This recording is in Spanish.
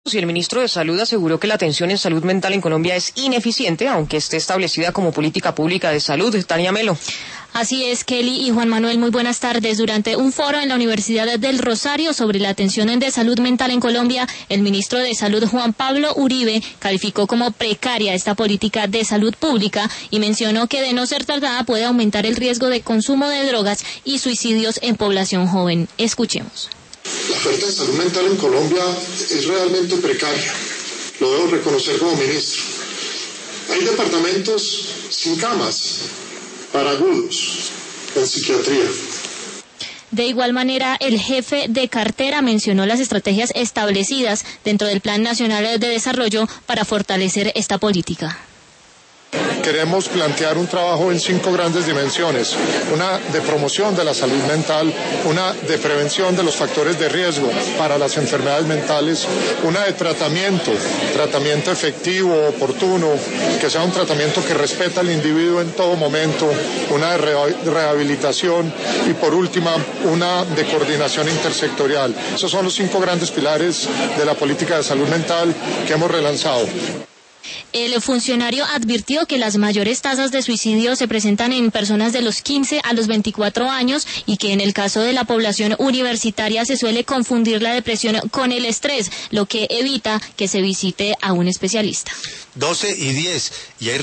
Y el ministro de Salud aseguró que la atención en salud mental en Colombia es ineficiente, aunque esté establecida como política pública de salud. Tania Melo. Así es, Kelly y Juan Manuel, muy buenas tardes. Durante un foro en la Universidad del Rosario sobre la atención de salud mental en Colombia, el ministro de Salud, Juan Pablo Uribe, calificó como precaria esta política de salud pública y mencionó que de no ser tratada puede aumentar el riesgo de consumo de drogas y suicidios en población joven. Escuchemos. La oferta de salud mental en Colombia es realmente precaria, lo debo reconocer como ministro. Hay departamentos sin camas para agudos en psiquiatría. De igual manera, el jefe de cartera mencionó las estrategias establecidas dentro del Plan Nacional de Desarrollo para fortalecer esta política. Queremos plantear un trabajo en 5 grandes dimensiones: una de promoción de la salud mental, una de prevención de los factores de riesgo para las enfermedades mentales, una de tratamiento efectivo, oportuno, que sea un tratamiento que respeta al individuo en todo momento, una de rehabilitación y por última una de coordinación intersectorial. Esos son los 5 grandes pilares de la política de salud mental que hemos relanzado. El funcionario advirtió que las mayores tasas de suicidio se presentan en personas de los 15 a los 24 años y que en el caso de la población universitaria se suele confundir la depresión con el estrés, lo que evita que se visite a un especialista. 12:10 y hay